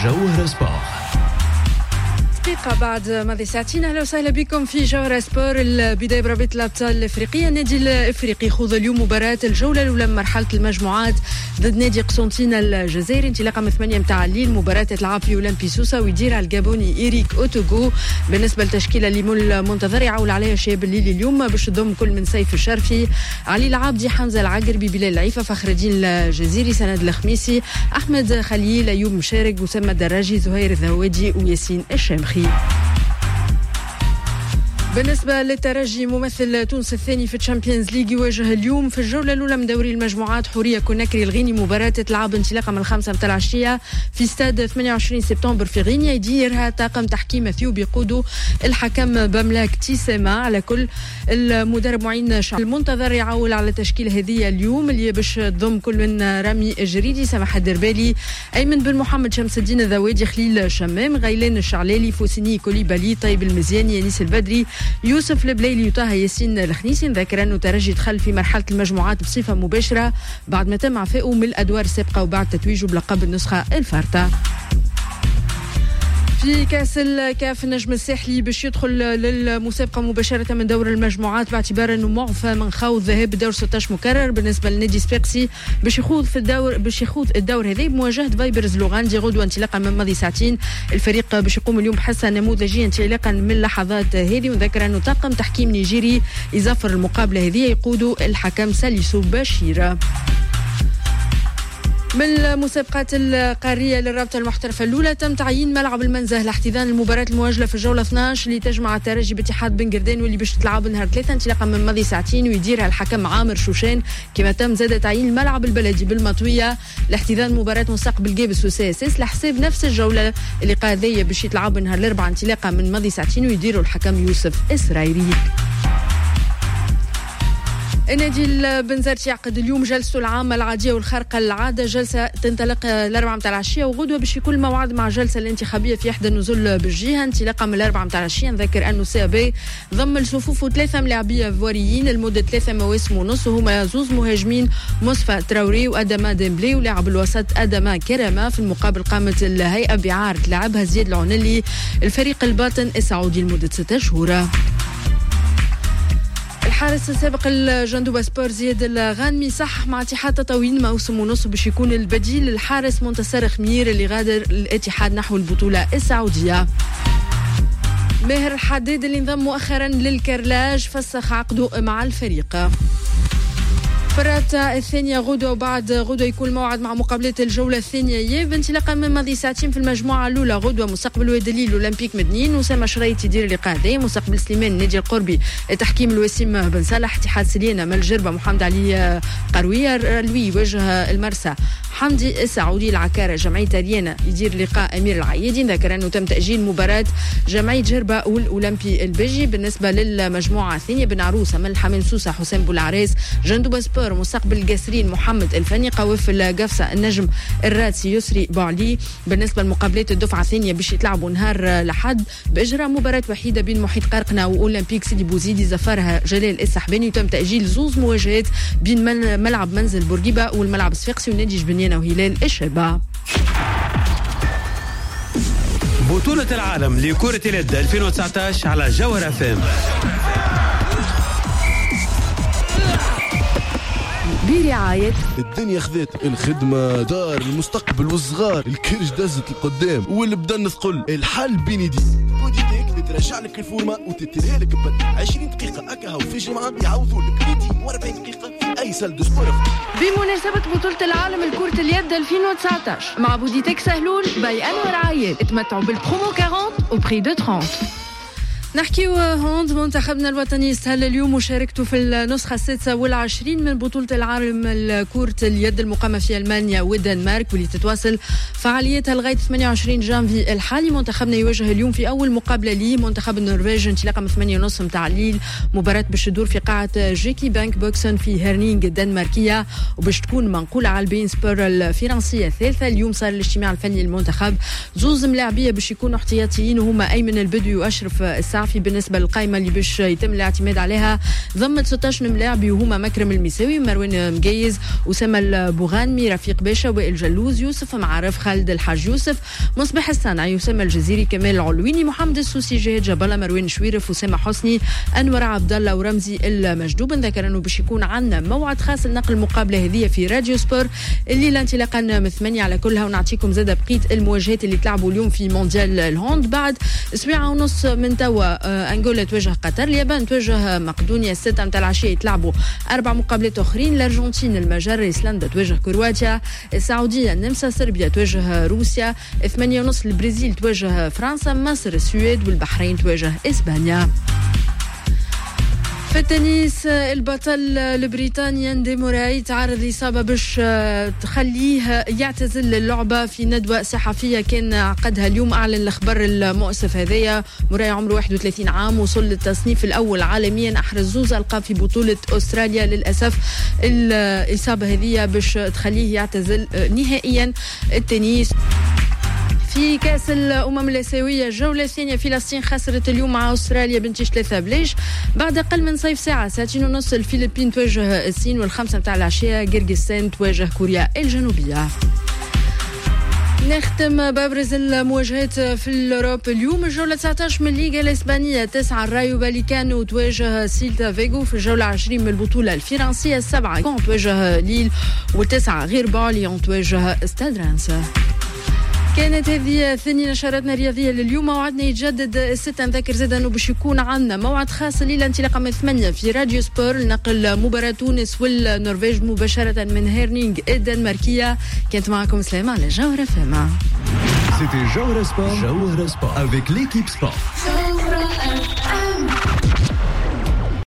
جوهر سبور. دقيقة بعد ماضي ساعتين. أهلا وسهلا بكم في جوهر سبور. البداية برابطة الأبطال الإفريقية. النادي الإفريقي خوض اليوم مباراة الجولة الأولى من مرحلة المجموعات ضد نادي قسنطينة الجزائري. انطلاقة من 8 متاع الليل. مباراة تلعب في أولمبي سوسة ويديرها الجابوني إيريك أوتوغو. بالنسبة للتشكيلة اللي منتظر يعول عليها شاب الليل اليوم باش تضم كل من سيف الشرفي، علي العابدي، حمزة العقربي، بلال العيفة، فخر الدين الجزيري، سند الخميسي، أحمد خليل، أيوب مشارك، أسامة الدراجي، زهير الذوادي وياسين الشامخي. بالنسبة للترجي ممثل تونس الثاني في الشامبيونز ليج يواجه اليوم في الجولة الأولى من دوري المجموعات حورية كوناكري الغيني. مباراة تلعب انطلاقا من 5 متاع العشية في استاد 28 سبتمبر في غينيا. يديرها طاقم تحكيم اثيوبي يقوده الحكم بملاك تيسيما. على كل المدرب معين المنتظر يعول على تشكيل هذه اليوم اللي باش تضم كل من رامي الجريدي، سماح الدربالي، أيمن بن محمد، شمس الدين الذوادي، خليل شمام، غيلان الشعلالي، فوسيني كوليبالي، طيب المزياني، يانيس البدري، يوسف البليلي، وطه ياسين الخنيسي. نذكر أنه ترجي دخل في مرحلة المجموعات بصفة مباشرة بعد ما تم عفائه من الأدوار السابقة وبعد تتويجه بلقب النسخة الفارطة. في كاس الكاف النجم الساحلي باش يدخل للمسابقة مباشرة من دور المجموعات باعتبار أنه معفى من خوض ذهاب الدور 16 مكرر. بالنسبة للنادي سبيرسي باش يخوض الدور هذا بمواجهة فايبرز لوغاندي غدوة انطلاقا من ماضي ساعتين. الفريق باش يقوم اليوم بحصة نموذجية انطلاقا من اللحظات هذه. ونذكر أنه طاقم تحكيم نيجيري يزفر المقابلة هذه يقوده الحكم ساليسو بشير. من المسابقات القارية للرابطة المحترفة الأولى تم تعيين ملعب المنزه لاحتضان المباراة المواجهة في الجولة 12 اللي تجمع الترجي باتحاد بن قردان واللي باش تلعب نهار 3 انطلاقا من ماضي ساعتين ويديرها الحكم عامر شوشان. كما تم زاد تعيين الملعب البلدي بالمطوية لاحتضان مباراة مستقبل جابس وساسس لحساب نفس الجولة اللي قاضية باش يتلعب نهار الأربعاء انطلاقا من ماضي ساعتين ويديروا الحكم يوسف إسرائيلي. النادي البنزرتي يعقد اليوم جلسته العامة العادية والخارقة للعادة. جلسة تنطلق الأربعة متاع العشية وغدوة باش يكون موعد مع جلسة الانتخابية في إحدى النزول بالجهة انطلاقا من الأربعة متاع العشية. نذكر أنه CAB ضم لصفوفه 3 ملاعبية فواريين لمدة 3 مواسم ونص وهما زوز مهاجمين مصطفى تراوري وأدما ديمبلي ولاعب الوسط أدما كرامة. في المقابل قامت الهيئة بإعارة لاعبها زياد العنلي الفريق الباطن السعودي لمدة 6 شهور. الحارس السابق الجندوبة سبور زياد الغانمي صح مع اتحاد تطاوين موسم ونص باش يكون البديل للحارس منتصر خمير اللي غادر الاتحاد نحو البطولة السعودية. ماهر الحداد اللي انضم مؤخرا للكرلاج فسخ عقده مع الفريق. فرات الثانية غدوة وبعد غدوة يكون موعد مع مقابلة الجولة الثانية ياب انطلاقا من ماضي ساعتين. في المجموعة الأولى غدوة مستقبل وادليل أولمبيك مدنين وسام شريط يدير اللقاء هذا. مستقبل سليمان النادي القربي تحكيم الوسيم بن صالح. اتحاد سليانة من الجربة محمد علي قروية الوي يواجه المرسى حمدي السعودي. العكارة جمعية ريانا يدير لقاء أمير العيادي. ذكر أنه تم تأجيل مباراة جمعية جربة والأولمبي البيجي. بالنسبة للمجموعة الثانية بن عروسة من الحمام سوسة حسين بولعريس. جندوبة سبور مستقبل القاسرين محمد الفني. قوف القفصة النجم الراتسي يسري بوعلي. بالنسبة لمقابلات الدفعة الثانية باش يتلعبوا نهار لحد بإجراء مباراة وحيدة بين محيط قرقنة وأولمبيك سيدي بوزيدي زفرها جلال السحباني. وتم تأجيل زوز مواجهات بين ملعب منزل بورقيبة والملعب الصفاقسي ونادي جبنيانة وهلال الشابة. بطولة العالم لكرة اليد 2019 على جوهر FM برعاية الدنيا خذت الخدمة دار المستقبل والصغار الكرش دزت القدام والبدن ثقل الحل بينيدي بوديتيك ترجع لك الفورمة وتتريها لك بد 20 دقيقة أكاها وفي الجمعة يعوضوا لك 240 دقيقة في أي سال دو سبور. بمناسبة بطولة العالم لكرة اليد 2019 مع بوديتيك سهلول باي أنور عايد اتمتعوا بالبرومو 40 au prix de 30. نحكي هوند. منتخبنا الوطني استهل اليوم مشاركته في النسخة 26 من بطولة العالم لكرة اليد المقامة في ألمانيا والدنمارك واللي تتواصل فعاليتها لغاية 28 جانفي الحالي. منتخبنا يواجه اليوم في أول مقابلة ليه منتخب النرويج انطلاقا من 8:30 متاع الليل. مباراة باش تدور في قاعة جيكي بانك بوكسون في هيرنينغ الدنماركية وباش تكون منقولة على البين سبور الفرنسية الثالثة. اليوم صار الاجتماع الفني للمنتخب. زوز ملاعبية باش يكونوا احتياطيين وهما أيمن البدوي وأشرف السعد العفي بالنسبة للقائمة اللي باش يتم الاعتماد عليها ضمت 16 ملاعبي وهما مكرم المساوي، مروان مقيز، أسامة البوغانمي، رفيق باشا، وائل جلوز، يوسف معارف، خالد الحاج يوسف، مصباح الصنعي، أسامة الجزيري، كمال العلويني، محمد السوسي، جهاد جبالة، مروان شويرف، أسامة حسني، أنور عبد الله ورمزي المجدوب. نذكر أنه باش يكون عندنا موعد خاص لنقل المقابلة هذه في راديو سبور الليلة انطلاقا من 8 على كلها، ونعطيكم زادة بقية المواجهات اللي تلعبوا اليوم في مونديال الهوند. بعد أسبوع ونص من توا أنغولا تواجه قطر، اليابان تواجه مقدونيا، 6 متاع العشية يتلعبوا 4 مقابلات أخرين، الأرجنتين المجر، إيسلندا تواجه كرواتيا، السعودية النمسا، صربيا تواجه روسيا، 8 ونص البرازيل تواجه فرنسا، مصر السويد، والبحرين تواجه إسبانيا. في التنس البطل البريطاني أندي موراي تعرض لإصابة باش تخليه يعتزل اللعبة في ندوة صحفية كان عقدها اليوم. أعلن الخبر المؤسف هذايا. موراي عمره 31 عام، وصل للتصنيف الأول عالميا، أحرز 2 ألقاب في بطولة أستراليا. للأسف الإصابة هذه باش تخليه يعتزل نهائيا التنس. في كأس الأمم الآسيوية الجولة الثانية، فلسطين خسرت اليوم مع أستراليا بنتيجة 3 بلاش. بعد أقل من صيف ساعة، 2:30 الفلبين تواجه الصين، والخمسة متاع العشية قرقستان تواجه كوريا الجنوبية. نختم بابرز المواجهات في الأوروب اليوم. الجولة 19 من الليغا الإسبانية، 9 الرايو فاليكانو تواجه سيلتا فيغو. في الجولة 20 من البطولة الفرنسية، 7 كون تواجه ليل، و9 غير ليون تواجه ستاد رانس. كانت هذه ثاني نشراتنا الرياضية لليوم. موعدنا يتجدد 6. نذكر زاد أنه باش يكون عندنا موعد خاص الليلة انطلاقا من 8 في راديو سبور لنقل مباراة تونس والنرويج مباشرة من هيرنينغ الدنماركية. كانت معكم سلامة على جوهرة فما. C'était Jawhara Sport avec l'équipe sport.